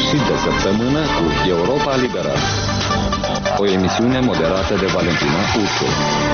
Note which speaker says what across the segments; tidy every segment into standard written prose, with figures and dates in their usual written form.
Speaker 1: Sfârșit de săptămână cu Europa Liberă. O emisiune moderată de Valentina Ursu.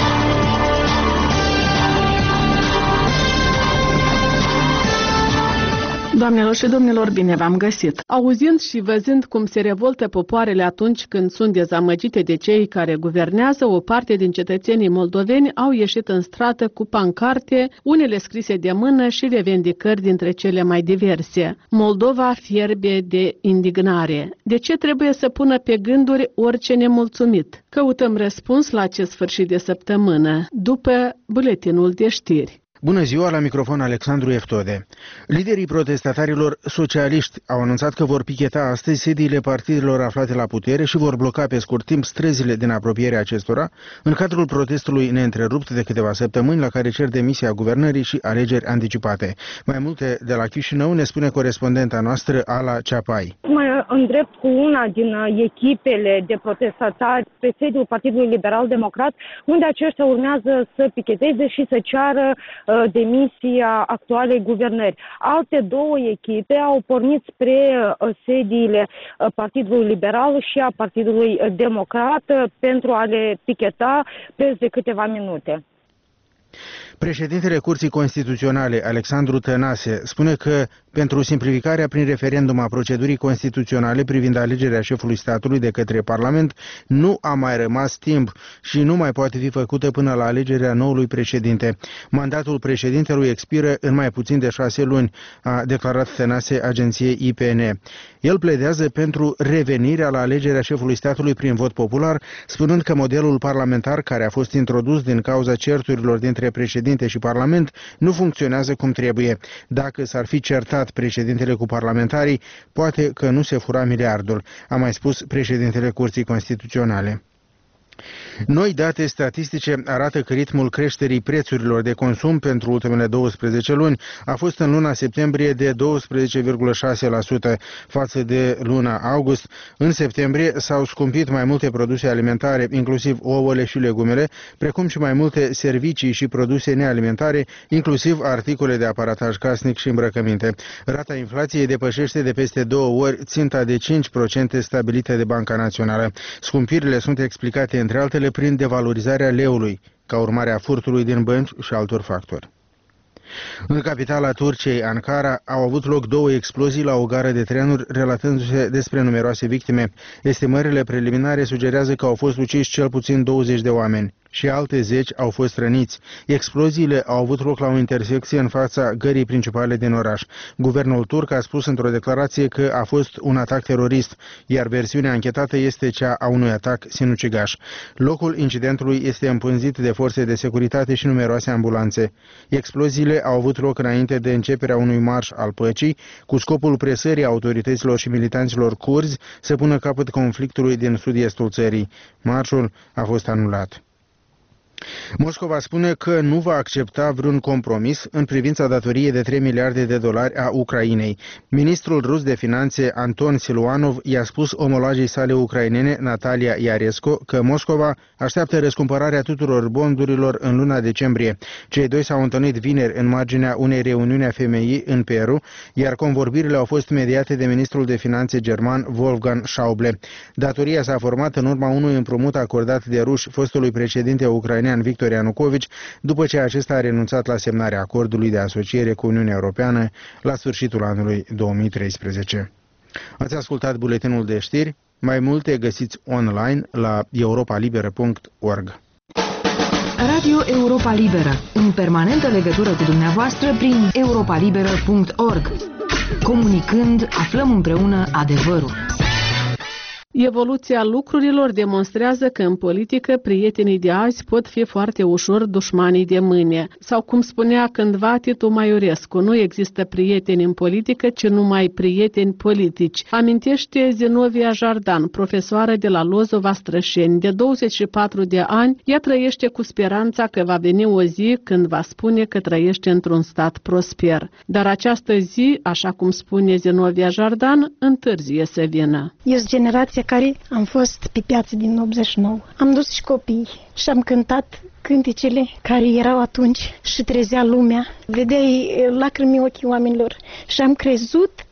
Speaker 2: Doamnelor și domnilor, bine v-am găsit! Auzind și văzând cum se revoltă popoarele atunci când sunt dezamăgite de cei care guvernează, o parte din cetățenii moldoveni au ieșit în stradă cu pancarte, unele scrise de mână și revendicări dintre cele mai diverse. Moldova fierbe de indignare. De ce trebuie să pună pe gânduri orice nemulțumit? Căutăm răspuns la acest sfârșit de săptămână, după buletinul de știri.
Speaker 3: Bună ziua, la microfon Alexandru Eftode. Liderii protestatarilor socialiști au anunțat că vor picheta astăzi sediile partidelor aflate la putere și vor bloca pe scurt timp străzile din apropierea acestora în cadrul protestului neîntrerupt de câteva săptămâni la care cer demisia guvernării și alegeri anticipate. Mai multe de la Chișinău ne spune corespondenta noastră Ala Ceapai.
Speaker 4: Mă îndrept cu una din echipele de protestatari pe sediul Partidului Liberal Democrat, unde aceștia urmează să picheteze și să ceară demisia actualei guvernări. Alte două echipe au pornit spre sediile Partidului Liberal și a Partidului Democrat pentru a le picheta preț de câteva minute.
Speaker 3: Președintele Curții Constituționale, Alexandru Tănase, spune că pentru simplificarea prin referendum a procedurii constituționale privind alegerea șefului statului de către Parlament nu a mai rămas timp și nu mai poate fi făcută până la alegerea noului președinte. Mandatul președintelui expiră în mai puțin de 6 luni, a declarat Tănase agenției IPN. El pledează pentru revenirea la alegerea șefului statului prin vot popular, spunând că modelul parlamentar care a fost introdus din cauza certurilor dintre președinte și Parlament nu funcționează cum trebuie. Dacă s-ar fi certat președintele cu parlamentarii, poate că nu se fura miliardul, a mai spus președintele Curții Constituționale. Noi date statistice arată că ritmul creșterii prețurilor de consum pentru ultimele 12 luni a fost în luna septembrie de 12,6% față de luna august. În septembrie s-au scumpit mai multe produse alimentare, inclusiv ouăle și legumele, precum și mai multe servicii și produse nealimentare, inclusiv articole de aparataj casnic și îmbrăcăminte. Rata inflației depășește de peste 2 ori ținta de 5% stabilită de Banca Națională. Scumpirile sunt explicate între altele prin devalorizarea leului, ca urmare a furtului din bănci și altor factori. În capitala Turciei, Ankara, au avut loc 2 explozii la o gară de trenuri, relatându-se despre numeroase victime. Estimările preliminare sugerează că au fost uciși cel puțin 20 de oameni și alte 10 au fost răniți. Exploziile au avut loc la o intersecție în fața gării principale din oraș. Guvernul turc a spus într-o declarație că a fost un atac terorist, iar versiunea anchetată este cea a unui atac sinucigaș. Locul incidentului este împânzit de forțe de securitate și numeroase ambulanțe. Exploziile au avut loc înainte de începerea unui marș al păcii, cu scopul presării autorităților și militanților curzi să pună capăt conflictului din sud-estul țării. Marșul a fost anulat. Moscova spune că nu va accepta vreun compromis în privința datoriei de 3 miliarde de dolari a Ucrainei. Ministrul rus de finanțe Anton Siluanov i-a spus omologii sale ucrainene Natalia Iaresco că Moscova așteaptă răscumpărarea tuturor bondurilor în luna decembrie. Cei doi s-au întâlnit vineri în marginea unei reuniuni a FMI în Peru, iar convorbirile au fost mediate de ministrul de finanțe german Wolfgang Schäuble. Datoria s-a format în urma unui împrumut acordat de ruși fostului președinte ucrainean Victor Ianukovici, după ce acesta a renunțat la semnarea acordului de asociere cu Uniunea Europeană la sfârșitul anului 2013. Ați ascultat buletinul de știri, mai multe găsiți online la europalibera.org.
Speaker 5: Radio Europa Liberă, în permanentă legătură cu dumneavoastră prin europalibera.org. Comunicând, aflăm împreună adevărul.
Speaker 2: Evoluția lucrurilor demonstrează că în politică prietenii de azi pot fi foarte ușor dușmanii de mâine. Sau cum spunea cândva Titu Maiorescu, nu există prieteni în politică, ci numai prieteni politici. Amintește Zinovia Jardan, profesoară de la Lozova Strășeni. De 24 de ani, ea trăiește cu speranța că va veni o zi când va spune că trăiește într-un stat prosper. Dar această zi, așa cum spune Zinovia Jardan, întârzie să vină.
Speaker 6: Este generația care am fost pe piață din 89. Am dus și copii și am cântat cântecele care erau atunci și trezea lumea. Vedeai lacrimi ochii oamenilor și am crezut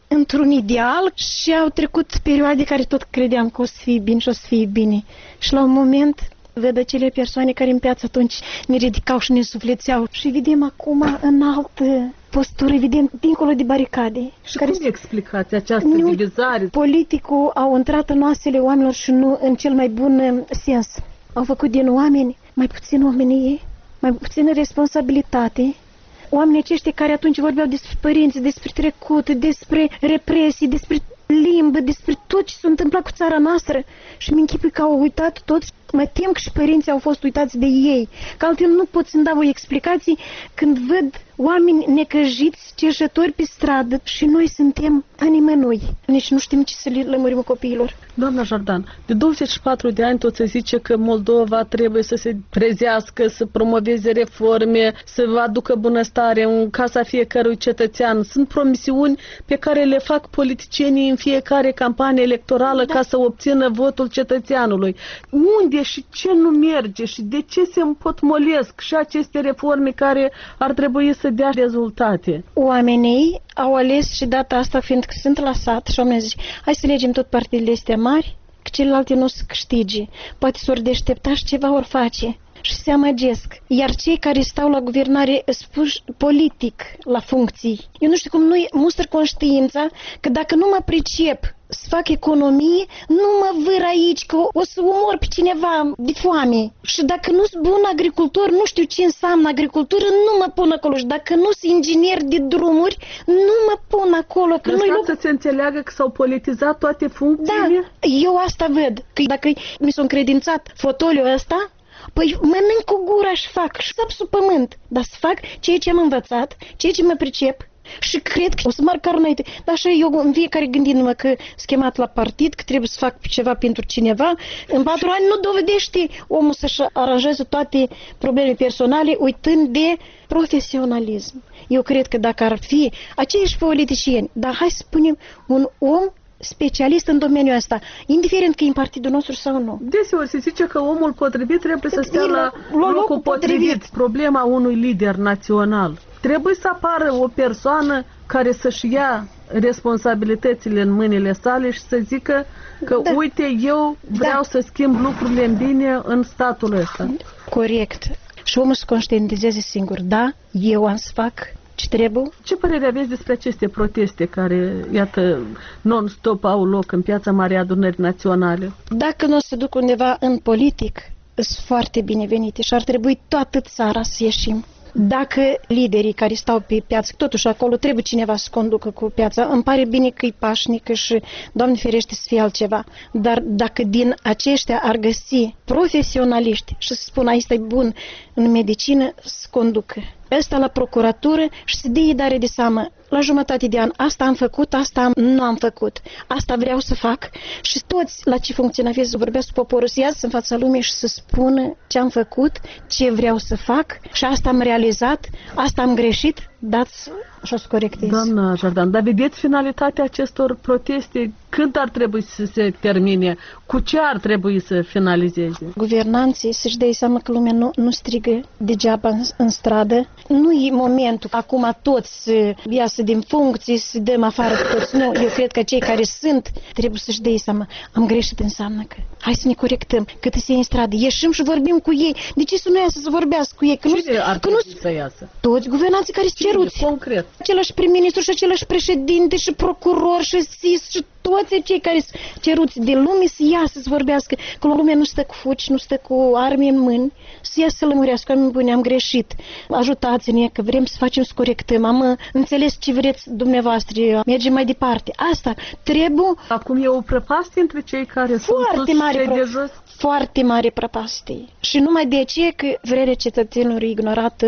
Speaker 6: într-un ideal și au trecut perioade care tot credeam că o să fie bine și o să fie bine. Și la un moment văd acele persoane care în piață atunci ne ridicau și ne suflețeau. Și vedem acum în altă postură, vedem dincolo de baricade.
Speaker 2: Și care cum explicați această divizare?
Speaker 6: Politicul au intrat în oasele oamenilor și nu în cel mai bun sens. Au făcut din oameni mai puțin omenie, mai puțină responsabilitate. Oamenii aceștia care atunci vorbeau despre părinți, despre trecut, despre represii, despre limbă, despre tot ce s-a întâmplat cu țara noastră. Și mi închipui că au uitat toți. Mă tem că și părinții au fost uitați de ei. Că altfel nu pot să-mi dau explicații când văd oameni necăjiți, cerșători pe stradă și noi suntem a nimănui. Nici nu știm ce să le lămurim copiilor.
Speaker 2: Doamna Jordan, de 24 de ani tot se zice că Moldova trebuie să se trezească, să promoveze reforme, să aducă bunăstare în casa fiecărui cetățean. Sunt promisiuni pe care le fac politicienii în fiecare campanie electorală ca să obțină votul cetățeanului. Unde și ce nu merge și de ce se împotmolesc și aceste reforme care ar trebui să dea rezultate?
Speaker 6: Oamenii au ales și data asta, fiindcă sunt la sat și oamenii zic, hai să legem tot partidele astea mari, că celelalte nu se câștige. Poate s-or deștepta și ceva or face. Și se amăgesc. Iar cei care stau la guvernare spuși politic la funcții. Eu nu știu cum nu-i mustră conștiința că dacă nu mă pricep să fac economie, nu mă vâr aici, că o să omor pe cineva de foame. Și dacă nu sunt bun agricultor, nu știu ce înseamnă agricultură, nu mă pun acolo. Și dacă nu sunt inginer de drumuri, nu mă pun acolo. Că
Speaker 2: lăsați să se înțeleagă că s-au politizat toate funcțiile?
Speaker 6: Da, eu asta văd. Că dacă mi s-a încredințat fotoliul ăsta, păi mănânc cu gura și fac și sap sub pământ, dar să fac ceea ce am învățat, ceea ce mă pricep și cred că o să marcar înainte. Dar așa eu în fiecare gândindu-mă că schemat la partid, că trebuie să fac ceva pentru cineva, în 4 ani nu dovedește omul să-și aranjeze toate problemele personale uitând de profesionalism. Eu cred că dacă ar fi aceiași politicieni, dar hai să spunem un om specialist în domeniul ăsta, indiferent că e în partidul nostru sau nu.
Speaker 2: Deseori se zice că omul potrivit trebuie să stea la locul potrivit. Problema unui lider național. Trebuie să apară o persoană care să-și ia responsabilitățile în mâinile sale și să zică că uite, eu vreau să schimb lucrurile în bine în statul ăsta.
Speaker 6: Corect. Și omul să conștientizeze singur. Da, eu am să fac ce trebuie.
Speaker 2: Ce părere aveți despre aceste proteste care, iată, non-stop au loc în Piața Marii Adunări Naționale?
Speaker 6: Dacă nu o să duc undeva în politic, sunt foarte binevenite și ar trebui toată țara să ieșim. Dacă liderii care stau pe piață, totuși acolo trebuie cineva să conducă cu piața, îmi pare bine că e pașnică și, Doamne ferește, să fie altceva. Dar dacă din aceștia ar găsi profesionaliști și să spună, aici e bun în medicină, să conducă. Ăsta la procuratură și să dea dare de seamă la jumătate de an. Asta am făcut, asta nu am făcut. Asta vreau să fac. Și toți la ce funcționează să vorbească poporul, să iasă în fața lumii și să spună ce am făcut, ce vreau să fac și asta am realizat, asta am greșit, dați și o să corectez.
Speaker 2: Doamna Jordan, dar vedeți finalitatea acestor proteste? Când ar trebui să se termine? Cu ce ar trebui să finalizeze?
Speaker 6: Guvernanții să-și dea seama că lumea nu strigă degeaba în stradă. Nu e momentul acum toți să iasă din funcții, să dăm afară pe toți. Nu, eu cred că cei care sunt trebuie să-și dea seama. Am greșit, înseamnă că hai să ne corectăm. Cât se în stradă, ieșim și vorbim cu ei. De ce să nu iasă să vorbească cu ei? Că
Speaker 2: cine ar trebui să iasă?
Speaker 6: Toți guvernanții care se ceruți.
Speaker 2: Concret.
Speaker 6: Același prim-ministru și același președinte și procuror și SIS și toți cei care sunt ceruți de lume să iasă să vorbească, că lumea nu stă cu fuci, nu stă cu arme în mâini, să iasă să lămurească, oameni buni, am greșit, ajutați-ne că vrem să facem, să corectăm, am înțeles ce vreți dumneavoastră, mergem mai departe. Asta trebuie.
Speaker 2: Acum e o prăpastie între cei care sunt sus și cei de jos?
Speaker 6: Foarte mare prăpastie. Și numai de ce că vrerea cetățenilor e ignorată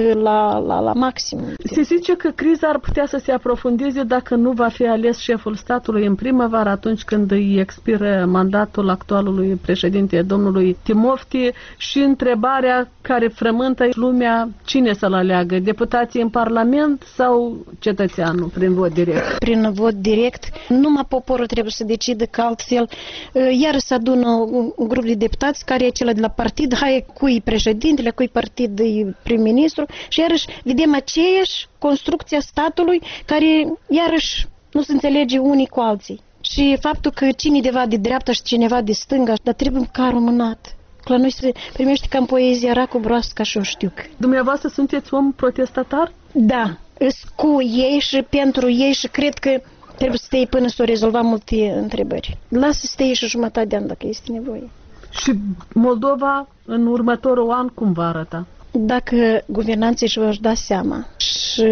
Speaker 6: la maxim.
Speaker 2: Se zice că criza ar putea să se aprofundeze dacă nu va fi ales șeful statului în primăvară, atunci când îi expiră mandatul actualului președinte, domnului Timofti, și întrebarea care frământă lumea, cine să-l aleagă, deputații în Parlament sau cetățeanul prin vot direct?
Speaker 6: Prin vot direct, numai poporul trebuie să decide, că altfel iar să adună un grup de deputați care e acela de la partid, hai cui președintele, cui partid e prim-ministru și iarăși vedem aceeași construcția statului care iarăși Nu se înțelege unii cu alții. Și faptul că cineva de dreapta și cineva de stânga, dar trebuie carul mânat. La noi se primește ca în poezia racul broasca și o știuc.
Speaker 2: Dumneavoastră sunteți om protestatar?
Speaker 6: Da, îs cu ei și pentru ei și cred că trebuie să stai până să o rezolva multe întrebări. Lasă să stai și jumătate de an dacă este nevoie.
Speaker 2: Și Moldova în următorul an cum va arăta?
Speaker 6: Dacă guvernanții își vor da seama și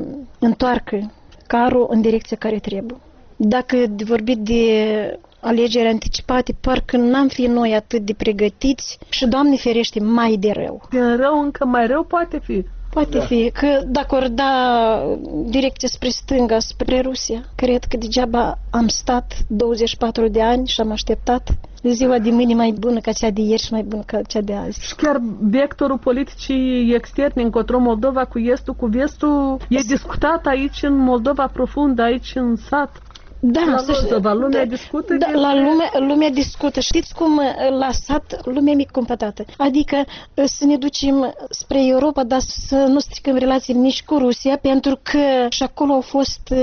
Speaker 6: întoarcă carul în direcția care trebuie. Dacă de vorbit de alegeri anticipate, parcă n-am fi noi atât de pregătiți și, Doamne ferește, mai de rău.
Speaker 2: Din rău încă mai rău poate fi.
Speaker 6: Poate fi că dacă ori da direcție spre stânga, spre Rusia, cred că degeaba am stat 24 de ani și am așteptat ziua de mâine mai bună ca cea de ieri și mai bună ca cea de azi.
Speaker 2: Și chiar vectorul politicii externe încotro Moldova cu estul, cu vestul, e discutat aici în Moldova profundă, aici în sat.
Speaker 6: Da,
Speaker 2: la Lozova, lumea discută?
Speaker 6: Da, lumea discută. Știți cum la sat lumea mic cumpătată. Adică să ne ducem spre Europa, dar să nu stricăm relații nici cu Rusia, pentru că și acolo au fost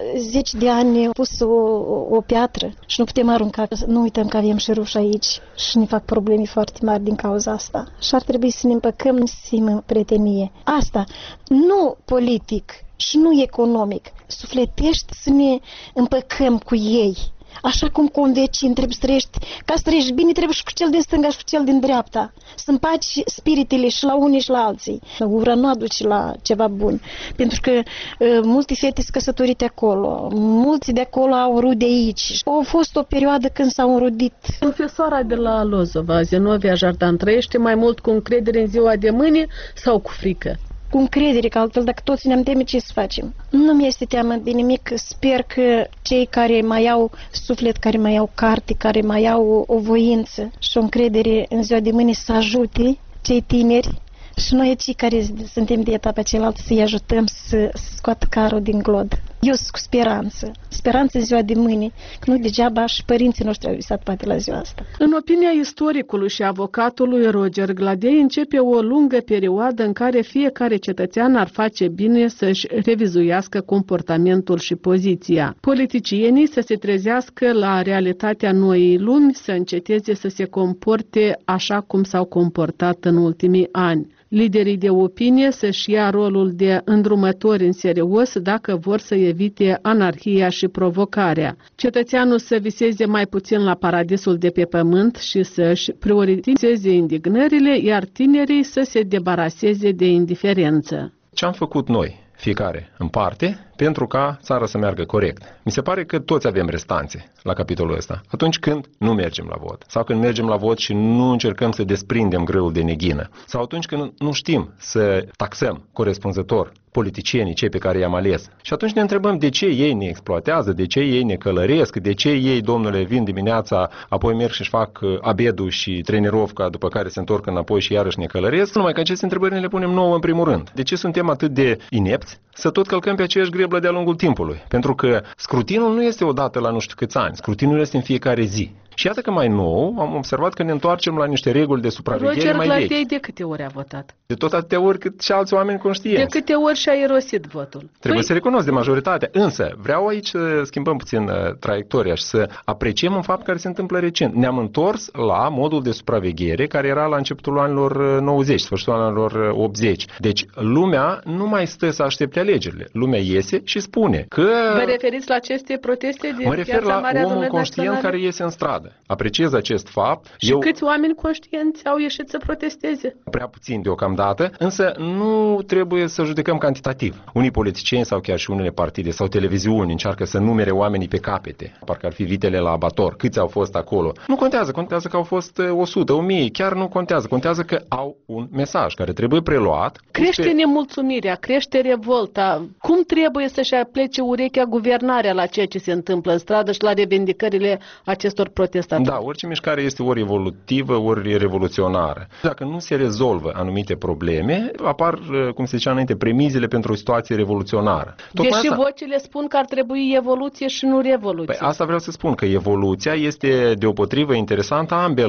Speaker 6: 10 de ani pus o piatră și nu putem arunca. Nu uităm că avem și ruși aici și ne fac probleme foarte mari din cauza asta. Și ar trebui să ne împăcăm, să simă prietenie. Asta, nu politic și nu economic, sufletești să ne împăcăm cu ei. Așa cum cu un vecin trebuie să trăiești, ca să trăiești bine, trebuie și cu cel din stânga și cu cel din dreapta. Să împaci spiritele și la unii și la alții. Ura nu aduce la ceva bun. Pentru că multe fete sunt căsătorite acolo, mulți de acolo au rude aici. A fost o perioadă când s-au înrudit.
Speaker 2: Profesoara de la Lozova, Zenovia Jardan, trăiește mai mult cu încredere în ziua de mâine sau cu frică?
Speaker 6: Cu încredere, că altfel dacă toți ne-am teme, ce să facem? Nu mi-este teamă de nimic. Sper că cei care mai au suflet, care mai au carte, care mai au o voință și o încredere în ziua de mâine să ajute cei tineri și noi cei care suntem de etapa cealaltă să-i ajutăm să scoată carul din glod. Eu sunt cu speranță. Speranță în ziua de mâine, că nu degeaba și părinții noștri au visat poate la ziua asta.
Speaker 2: În opinia istoricului și avocatului Roger Gladei, începe o lungă perioadă în care fiecare cetățean ar face bine să-și revizuiască comportamentul și poziția. Politicienii să se trezească la realitatea noii lumi, să înceteze să se comporte așa cum s-au comportat în ultimii ani. Liderii de opinie să-și ia rolul de îndrumători în serios dacă vor să evite anarhia și provocarea. Cetățeanul să viseze mai puțin la paradisul de pe pământ și să-și prioritizeze indignările, iar tinerii să se debaraseze de indiferență.
Speaker 7: Ce am făcut noi, fiecare în parte, pentru ca țara să meargă corect? Mi se pare că toți avem restanțe la capitolul ăsta. Atunci când nu mergem la vot, sau când mergem la vot și nu încercăm să desprindem grâul de neghină, sau atunci când nu știm să taxăm corespunzător politicienii, cei pe care i-am ales. Și atunci ne întrebăm de ce ei ne exploatează, de ce ei ne călăresc, de ce ei, domnule, vin dimineața, apoi merg și-și fac abedul și trenirovca, după care se întorc înapoi și iarăși ne călăresc. Numai că aceste întrebări ne le punem nouă în primul rând. De ce suntem atât de inepți să tot călcăm pe aceeași greblă de-a lungul timpului? Pentru că scrutinul nu este odată la nu știu câți ani, scrutinul este în fiecare zi. Și iată că mai nou am observat că ne întoarcem la niște reguli de supraveghere mai vechi.
Speaker 2: Roger Gladei de câte ori a votat?
Speaker 7: De tot atâtea ori cât și alți oameni conștienți.
Speaker 2: De câte ori și-a irosit votul?
Speaker 7: Trebuie să recunosc de majoritate. Însă, vreau aici să schimbăm puțin traiectoria și să apreciem un fapt care se întâmplă recent. Ne-am întors la modul de supraveghere care era la începutul anilor 90, sfârșitul anilor 80. Deci, lumea nu mai stă să aștepte alegerile. Lumea iese și spune că...
Speaker 2: Vă referiți la aceste proteste din
Speaker 7: Mă refer
Speaker 2: Piața
Speaker 7: la
Speaker 2: Marea
Speaker 7: omul
Speaker 2: Adunării
Speaker 7: conștient
Speaker 2: Naționale?
Speaker 7: care iese în stradă. Apreciez acest fapt.
Speaker 2: Și câți oameni conștienți au ieșit să protesteze?
Speaker 7: Prea puțin deocamdată, însă nu trebuie să judecăm cantitativ. Unii politicieni sau chiar și unele partide sau televiziuni încearcă să numere oamenii pe capete, parcă ar fi vitele la abator. Câți au fost acolo? Nu contează, contează că au fost 100, 1000, chiar nu contează. Contează că au un mesaj care trebuie preluat.
Speaker 2: Crește nemulțumirea, crește revolta. Cum trebuie să-și aplece urechea guvernarea la ceea ce se întâmplă în stradă și la revendicările acestor protestatori?
Speaker 7: Da, orice mișcare este ori evolutivă, ori revoluționară. Dacă nu se rezolvă anumite probleme, apar, cum se zicea înainte, premizele pentru o situație revoluționară.
Speaker 2: Deși vocile spun că ar trebui evoluție și nu revoluție.
Speaker 7: Păi asta vreau să spun, că evoluția este deopotrivă interesantă ambelor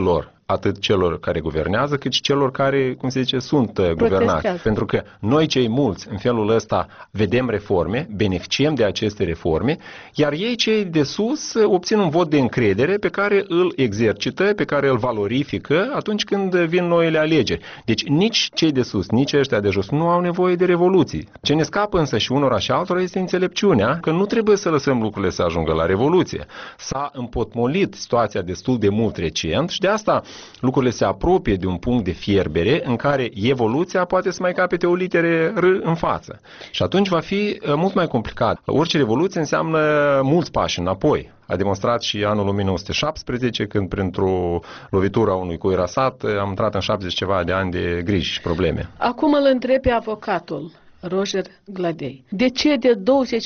Speaker 7: atât celor care guvernează, cât și celor care, cum se zice, sunt guvernați. Pentru că noi cei mulți, în felul ăsta, vedem reforme, beneficiem de aceste reforme, iar ei, cei de sus, obțin un vot de încredere pe care îl exercită, pe care îl valorifică atunci când vin noile alegeri. Deci nici cei de sus, nici ăștia de jos nu au nevoie de revoluții. Ce ne scapă însă și unora și altora este înțelepciunea că nu trebuie să lăsăm lucrurile să ajungă la revoluție. S-a împotmolit situația destul de mult recent și de asta lucrurile se apropie de un punct de fierbere în care evoluția poate să mai capete o litere R în față. Și atunci va fi mult mai complicat. Orice revoluție înseamnă mulți pași înapoi. A demonstrat și anul 1917, când printr-o lovitură a unui cui rasat am intrat în 70 ceva de ani de griji și probleme.
Speaker 2: Acum îl întreb pe avocatul Roger Gladei. De ce de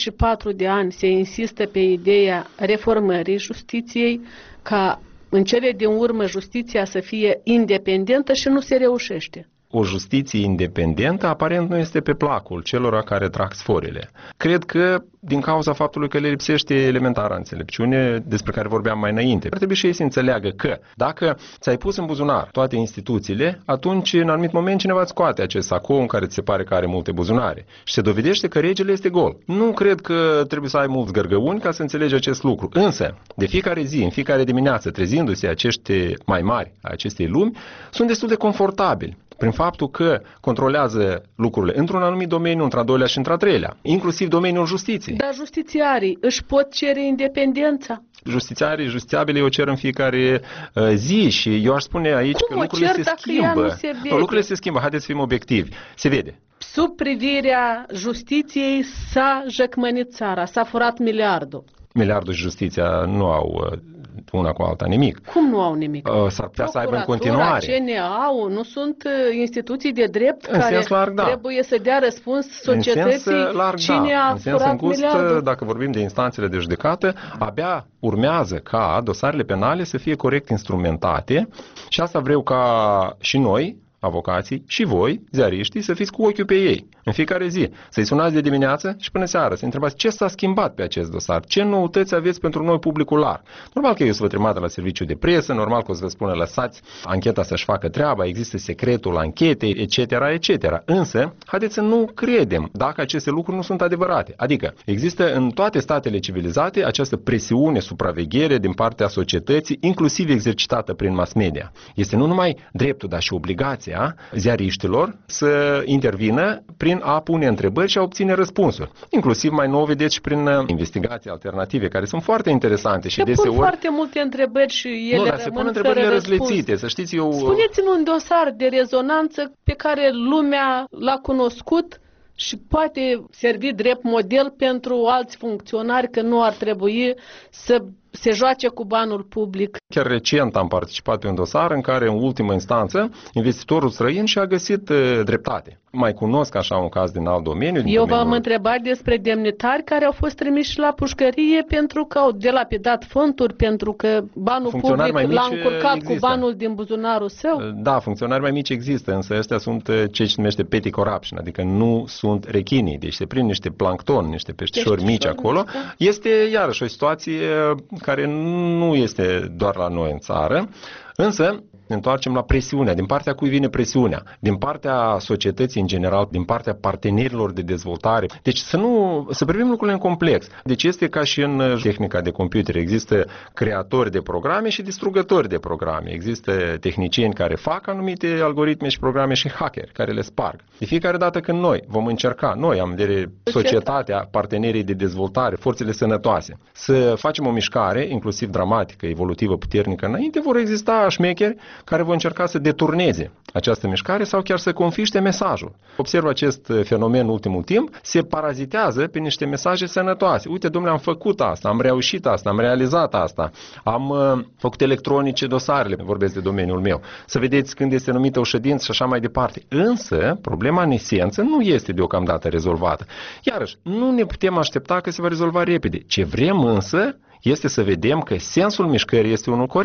Speaker 2: 24 de ani se insistă pe ideea reformării justiției, ca în cele din urmă justiția să fie independentă și nu se reușește?
Speaker 7: O justiție independentă aparent nu este pe placul celor care trag sforile. Cred că din cauza faptului că le lipsește elementara înțelepciune despre care vorbeam mai înainte. Ar trebui și ei să înțeleagă că dacă ți-ai pus în buzunar toate instituțiile, atunci în anumit moment cineva îți scoate acest sacou în care ți se pare că are multe buzunare și se dovedește că regele este gol. Nu cred că trebuie să ai mulți gărgăuni ca să înțelegi acest lucru. Însă, de fiecare zi, în fiecare dimineață, trezindu-se acești mai mari a acestei lumi, sunt destul de confortabili prin faptul că controlează lucrurile într-un anumit domeniu, într-al doilea și într-al treilea, inclusiv domeniul justiției.
Speaker 2: Dar justițiarii își pot cere independența?
Speaker 7: Justițiabile o cer în fiecare zi și eu aș spune aici că lucrurile se schimbă. Lucrurile se schimbă, haideți să fim obiectivi. Se vede.
Speaker 2: Sub privirea justiției s-a jăcmănit țara, s-a furat miliardul.
Speaker 7: Miliardul și justiția nu au una cu alta nimic.
Speaker 2: Cum nu au nimic?
Speaker 7: S-ar putea să aibă în continuare.
Speaker 2: CNA-ul nu sunt instituții de drept
Speaker 7: în
Speaker 2: care
Speaker 7: sens larg, da.
Speaker 2: Trebuie să dea răspuns societății
Speaker 7: în sens larg,
Speaker 2: cine a
Speaker 7: în sens
Speaker 2: furat
Speaker 7: îngust,
Speaker 2: miliardul.
Speaker 7: dacă vorbim de instanțele de judecată, abia urmează ca dosarele penale să fie corect instrumentate și asta vreau ca și noi, avocații, și voi, ziariștii, să fiți cu ochiul pe ei în fiecare zi. Să-i sunați de dimineață și până seara, să întrebați ce s-a schimbat pe acest dosar, ce noutăți aveți pentru noi publicul larg. Normal că eu să vă trimată la serviciu de presă, normal că o să vă spună lăsați ancheta să-și facă treaba, există secretul anchetei, etc., etc. Însă, haideți să nu credem dacă aceste lucruri nu sunt adevărate. Adică, există în toate statele civilizate această presiune, supraveghere din partea societății, inclusiv exercitată prin mass media. Este nu numai dreptul, dar și obligația ziariștilor să intervină prin a pune întrebări și a obține răspunsuri. Inclusiv mai nou vedeți și prin investigații alternative, care sunt foarte interesante și deseori...
Speaker 2: pun foarte multe întrebări și ele
Speaker 7: se pun întrebările răzlețite, să știți eu...
Speaker 2: Spuneți-mi un dosar de rezonanță pe care lumea l-a cunoscut și poate servi drept model pentru alți funcționari, că nu ar trebui să se joace cu banul public.
Speaker 7: Chiar recent am participat pe un dosar în care, în ultimă instanță, investitorul străin și-a găsit dreptate. Mai cunosc așa un caz din alt domeniu.
Speaker 2: Eu v-am întrebat despre demnitari care au fost trimiși la pușcărie pentru că au delapidat fonduri, pentru că banul public l-a încurcat cu banul din buzunarul său.
Speaker 7: Da, funcționari mai mici există, însă ăstea sunt ce se numește petty corruption, adică nu sunt rechinii, deci se prind niște plancton, niște peștișori mici acolo. Da. Este iarăși o situație care nu este doar la noi în țară, însă ne întoarcem la presiunea. Din partea cui vine presiunea? Din partea societății în general, din partea partenerilor de dezvoltare. Deci să privim lucrurile în complex. Deci este ca și în tehnica de computer. Există creatori de programe și distrugători de programe. Există tehnicieni care fac anumite algoritme și programe și hackeri care le sparg. De fiecare dată când noi vom încerca, noi am de societatea, partenerii de dezvoltare, forțele sănătoase, să facem o mișcare, inclusiv dramatică, evolutivă, puternică înainte, vor exista șmecheri care vor încerca să deturneze această mișcare sau chiar să confiște mesajul. Observ acest fenomen în ultimul timp, se parazitează pe niște mesaje sănătoase. Uite, domnule, am făcut asta, am reușit asta, am realizat asta, am făcut electronice dosarele, vorbesc de domeniul meu. Să vedeți când este numită o ședință și așa mai departe. Însă, problema în esență nu este deocamdată rezolvată. Iarăși, nu ne putem aștepta că se va rezolva repede. Ce vrem însă este să vedem că sensul mișcării este unul corect.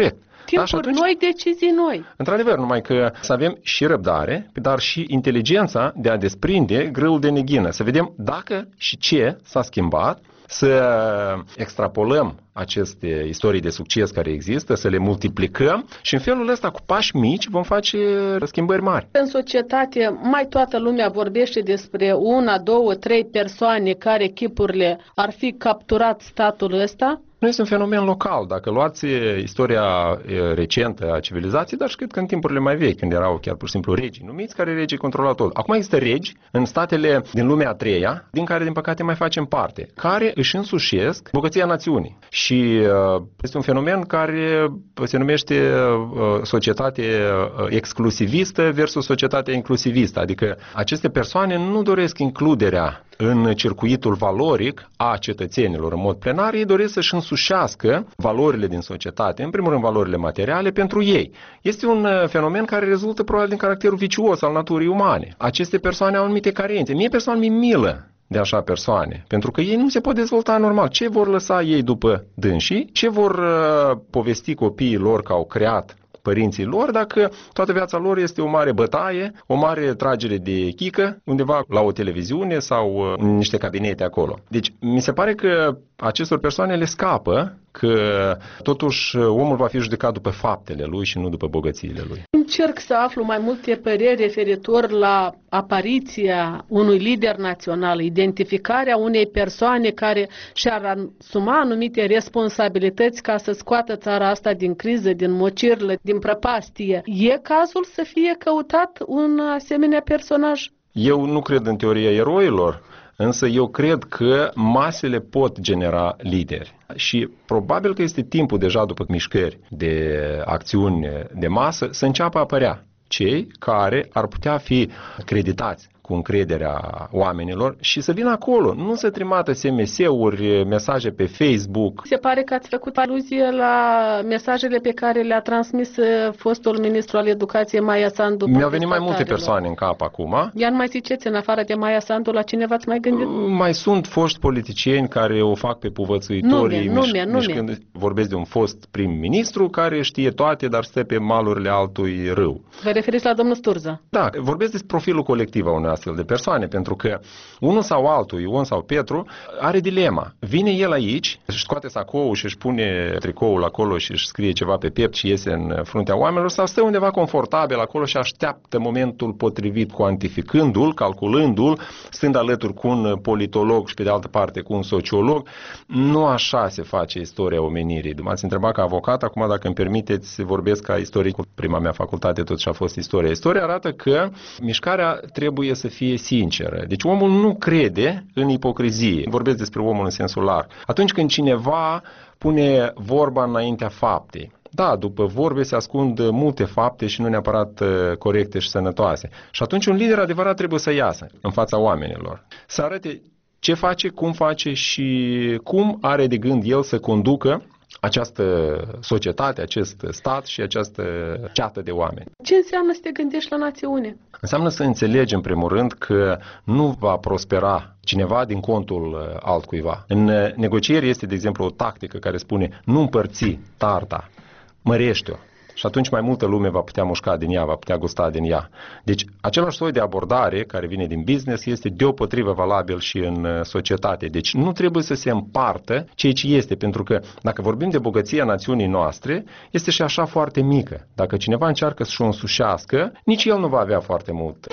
Speaker 2: Timpuri noi, decizii noi.
Speaker 7: Într-adevăr, numai că să avem și răbdare, dar și inteligența de a desprinde grâul de neghină. Să vedem dacă și ce s-a schimbat, să extrapolăm aceste istorii de succes care există, să le multiplicăm și în felul ăsta, cu pași mici, vom face schimbări mari.
Speaker 2: În societate, mai toată lumea vorbește despre 1, 2, 3 persoane care chipurile ar fi capturat statul ăsta.
Speaker 7: Nu este un fenomen local. Dacă luați istoria recentă a civilizației, dar și cred că în timpurile mai vechi, când erau chiar pur și simplu regi numiți, care regii controlau tot. Acum există regi în statele din lumea a treia, din care, din păcate, mai facem parte, care își însușesc bogăția națiunii. Și este un fenomen care se numește societate exclusivistă versus societate inclusivistă. Adică aceste persoane nu doresc includerea în circuitul valoric a cetățenilor în mod plenar, ei doresc să-și însușească valorile din societate, în primul rând valorile materiale, pentru ei. Este un fenomen care rezultă probabil din caracterul vicios al naturii umane. Aceste persoane au anumite carențe. Mie personal mi-e milă de așa persoane, pentru că ei nu se pot dezvolta normal. Ce vor lăsa ei după dânsii? Ce vor povesti copiii lor că au creat părinții lor, dacă toată viața lor este o mare bătaie, o mare tragere de chică, undeva la o televiziune sau în niște cabinete acolo. Deci, mi se pare că acestor persoane le scapă că totuși omul va fi judecat după faptele lui și nu după bogățiile lui.
Speaker 2: Încerc să aflu mai multe păreri referitor la apariția unui lider național, identificarea unei persoane care și-ar asuma anumite responsabilități ca să scoată țara asta din criză, din mocirlă, din prăpastie. E cazul să fie căutat un asemenea personaj?
Speaker 7: Eu nu cred în teoria eroilor, însă eu cred că masele pot genera lideri. Și probabil că este timpul deja după mișcări de acțiuni de masă să înceapă a apărea cei care ar putea fi creditați cu încrederea oamenilor și să vină acolo, nu să trimată SMS-uri, mesaje pe Facebook.
Speaker 2: Se pare că ați făcut aluzie la mesajele pe care le-a transmis fostul ministru al educației Maia Sandu.
Speaker 7: Mi-au venit mai multe persoane în cap acum.
Speaker 2: Iar mai ziceți, în afară de Maia Sandu, la cineva ați mai gândit?
Speaker 7: Mai sunt foști politicieni care o fac pe povățuitorii.
Speaker 2: Nume.
Speaker 7: Vorbesc de un fost prim-ministru care știe toate, dar stă pe malurile altui râu.
Speaker 2: Vă referiți la domnul Sturza?
Speaker 7: Da, vorbesc despre profilul colectiv a unui astfel de persoane, pentru că unul sau altul, Ion sau Petru, are dilema. Vine el aici, își scoate sacoul și își pune tricoul acolo și își scrie ceva pe piept și iese în fruntea oamenilor, sau stă undeva confortabil acolo și așteaptă momentul potrivit, cuantificându-l, calculându-l, stând alături cu un politolog și pe de altă parte cu un sociolog. Nu așa se face istoria omenirii. M-ați întrebat ca avocat, acum dacă îmi permiteți, vorbesc ca istoric. Prima mea facultate totuși a fost istoria. Istoria arată că mișcarea trebuie să fie sinceră. Deci omul nu crede în ipocrizie. Vorbesc despre omul în sensul larg. Atunci când cineva pune vorba înaintea faptei. Da, după vorbe se ascund multe fapte și nu neapărat corecte și sănătoase. Și atunci un lider adevărat trebuie să iasă în fața oamenilor. Să arate ce face și cum are de gând el să conducă această societate, acest stat și această ceată de oameni.
Speaker 2: Ce înseamnă să te gândești la națiune?
Speaker 7: Înseamnă să înțelegi, în primul rând, că nu va prospera cineva din contul altcuiva. În negocieri este, de exemplu, o tactică care spune nu împărți tarta, mărește-o. Și atunci mai multă lume va putea mușca din ea, va putea gusta din ea. Deci, același soi de abordare care vine din business este deopotrivă valabil și în societate. Deci, nu trebuie să se împartă ceea ce este, pentru că dacă vorbim de bogăția națiunii noastre, este și așa foarte mică. Dacă cineva încearcă să-și o însușească, nici el nu va avea foarte mult.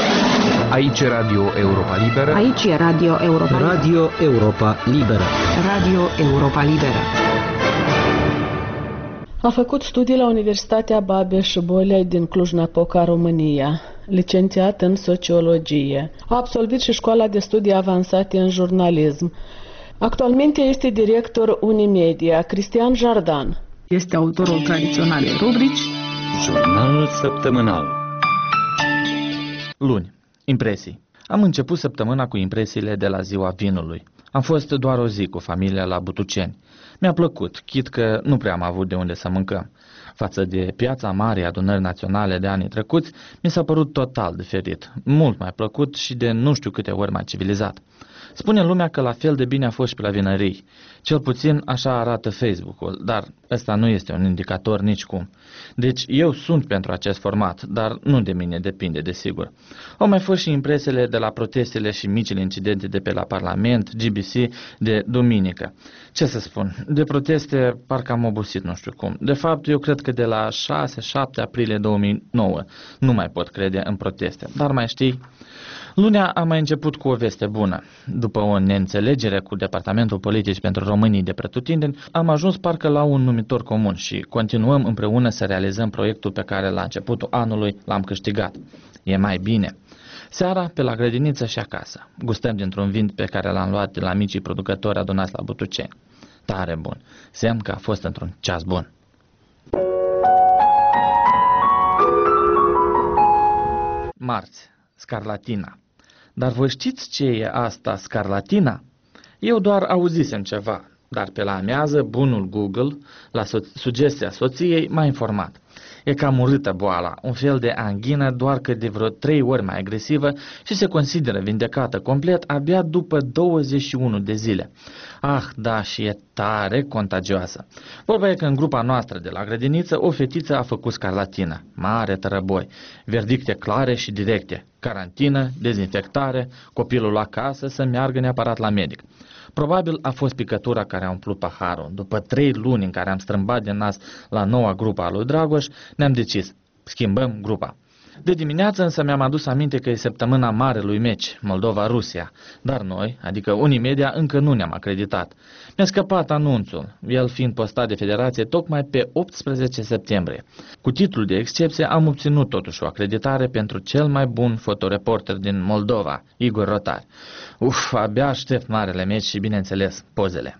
Speaker 8: Aici e Radio Europa Liberă.
Speaker 5: Aici e Radio Europa Liberă.
Speaker 8: Radio Europa Liberă.
Speaker 5: Radio Europa Liberă.
Speaker 2: A făcut studii la Universitatea Babeș-Bolyai din Cluj-Napoca, România, licențiat în sociologie. A absolvit și școala de studii avansate în jurnalism. Actualmente este director Unimedia. Cristian Jardan este autorul tradiționalei rubrici
Speaker 1: Jurnal săptămânal.
Speaker 9: Luni. Impresii. Am început săptămâna cu impresiile de la ziua vinului. Am fost doar o zi cu familia la Butuceni. Mi-a plăcut, chit că nu prea am avut de unde să mâncăm. Față de Piața Marii Adunări Naționale de anii trecuți, mi s-a părut total diferit, mult mai plăcut și de nu știu câte ori mai civilizat. Spune lumea că la fel de bine a fost și pe la vinării. Cel puțin așa arată Facebook-ul, dar ăsta nu este un indicator nicicum. Deci eu sunt pentru acest format, dar nu de mine depinde, desigur. Au mai fost și impresiile de la protestele și micile incidente de pe la Parlament, GBC, de duminică. Ce să spun, de proteste parcă am obosit, nu știu cum. De fapt, eu cred că de la 6-7 aprilie 2009 nu mai pot crede în proteste. Dar mai știi, lunea a mai început cu o veste bună. După o neînțelegere cu Departamentul Politic pentru Românii de pretutindeni, am ajuns parcă la un numitor comun și continuăm împreună să realizăm proiectul pe care la începutul anului l-am câștigat. E mai bine. Seara, pe la grădiniță și acasă. Gustăm dintr-un vin pe care l-am luat de la micii producători adunați la Butuceni. Tare bun. Semn că a fost într-un ceas bun. Marți, scarlatina. Dar voi știți ce e asta, scarlatina? Eu doar auzisem ceva, dar pe la amiază, bunul Google, la sugestia soției, m-a informat. E cam urâtă boala, un fel de anghină, doar că de vreo 3 ori mai agresivă și se consideră vindecată complet abia după 21 de zile. Ah, da, și e tare contagioasă. Vorba e că în grupa noastră de la grădiniță o fetiță a făcut scarlatină. Mare tărăboi, verdicte clare și directe, carantină, dezinfectare, copilul acasă să meargă neapărat la medic. Probabil a fost picătura care a umplut paharul. După 3 luni în care am strâmbat din nas la noua grupă a lui Dragoș, ne-am decis, schimbăm grupa. De dimineață însă mi-am adus aminte că e săptămâna marelui meci, Moldova-Rusia, dar noi, adică Unimedia, încă nu ne-am acreditat. Mi-a scăpat anunțul, el fiind postat de federație tocmai pe 18 septembrie. Cu titlul de excepție am obținut totuși o acreditare pentru cel mai bun fotoreporter din Moldova, Igor Rotari. Abia aștept marele meci și, bineînțeles, pozele.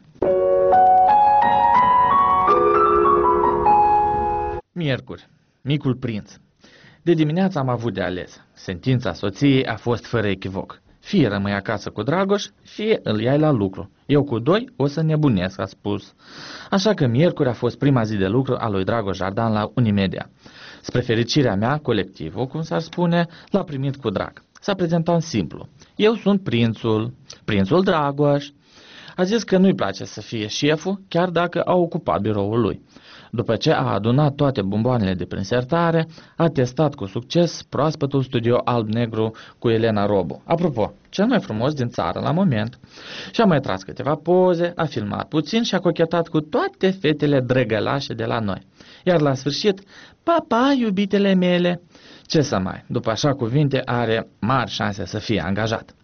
Speaker 9: Miercuri, micul prinț. De dimineață am avut de ales. Sentința soției a fost fără echivoc. Fie rămâi acasă cu Dragoș, fie îl iai la lucru. Eu cu 2 o să nebunesc, a spus. Așa că miercuri a fost prima zi de lucru a lui Dragoș Jardan la Unimedia. Spre fericirea mea, colectivul, cum s-ar spune, l-a primit cu drag. S-a prezentat simplu. Eu sunt prințul Dragoș. A zis că nu-i place să fie șeful, chiar dacă a ocupat biroul lui. După ce a adunat toate bomboanele de prin sertare, a testat cu succes proaspătul studio alb-negru cu Elena Robu. Apropo, cel mai frumos din țară la moment. Și-a mai tras câteva poze, a filmat puțin și a cochetat cu toate fetele drăgălașe de la noi. Iar la sfârșit, pa, iubitele mele! Ce să mai, după așa cuvinte, are mari șanse să fie angajat.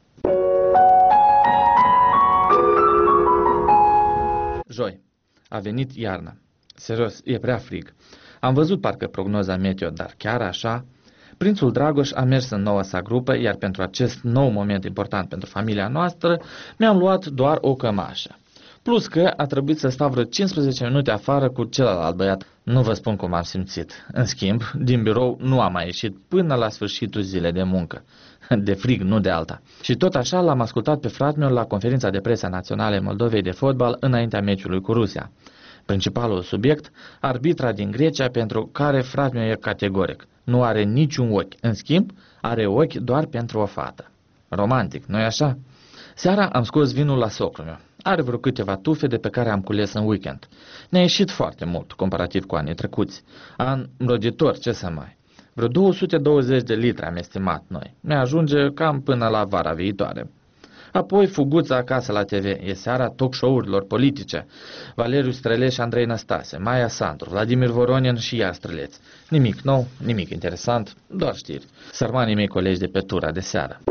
Speaker 9: Joi. A venit iarna. Serios, e prea frig. Am văzut parcă prognoza meteo, dar chiar așa? Prințul Dragoș a mers în noua sa grupă, iar pentru acest nou moment important pentru familia noastră, mi-am luat doar o cămașă. Plus că a trebuit să stau vreo 15 minute afară cu celălalt băiat. Nu vă spun cum am simțit. În schimb, din birou nu am mai ieșit până la sfârșitul zilei de muncă. De frig, nu de alta. Și tot așa l-am ascultat pe fratele meu la conferința de presă națională Moldovei de fotbal înaintea meciului cu Rusia. Principalul subiect, arbitra din Grecia, pentru care fratele meu e categoric. Nu are niciun ochi. În schimb, are ochi doar pentru o fată. Romantic, nu-i așa? Seara am scos vinul la socrul meu. Are vreo câteva tufe de pe care am cules în weekend. Ne-a ieșit foarte mult, comparativ cu anii trecuți. An roditor, ce să mai. Vreo 220 de litri am estimat noi. Ne ajunge cam până la vara viitoare. Apoi fuguța acasă la TV. E seara talk show-urilor politice. Valeriu Străleț și Andrei Năstase, Maia Sandru, Vladimir Voronin și iar Străleț. Nimic nou, nimic interesant, doar știri. Sărmanii mei colegi de pe tura de seară.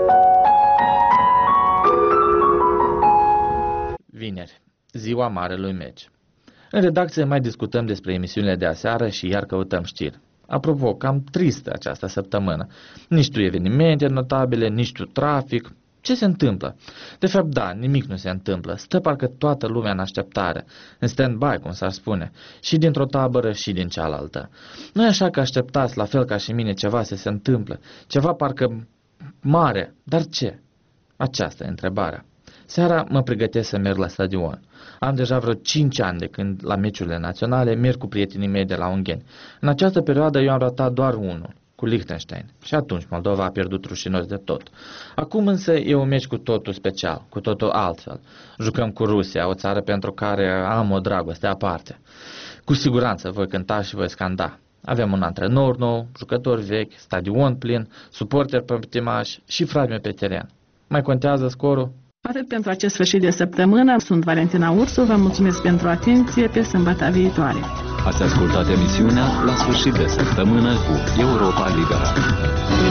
Speaker 9: Vineri, ziua marelui meci. În redacție mai discutăm despre emisiunile de aseară și iar căutăm știri. Apropo, cam tristă această săptămână. Nici tu evenimente notabile, nici tu trafic. Ce se întâmplă? De fapt, da, nimic nu se întâmplă. Stă parcă toată lumea în așteptare, în stand-by, cum s-ar spune, și dintr-o tabără și din cealaltă. Nu e așa că așteptați, la fel ca și mine, ceva să se întâmplă, ceva parcă mare, dar ce? Aceasta e întrebarea. Seara mă pregătesc să merg la stadion. Am deja vreo 5 ani de când la meciurile naționale merg cu prietenii mei de la Ungheni. În această perioadă eu am ratat doar unul. cu Liechtenstein. Și atunci Moldova a pierdut rușinos de tot. Acum însă e un meci cu totul special, cu totul altfel. Jucăm cu Rusia, o țară pentru care am o dragoste aparte. Cu siguranță voi cânta și voi scanda. Avem un antrenor nou, jucători vechi, stadion plin, suporteri pătimași și fragme pe teren. Mai contează scorul?
Speaker 2: Atât pentru acest sfârșit de săptămână. Sunt Valentina Ursu, vă mulțumesc pentru atenție, pe sâmbătă viitoare.
Speaker 1: Ați ascultat emisiunea La sfârșit de săptămână cu Europa Liberă.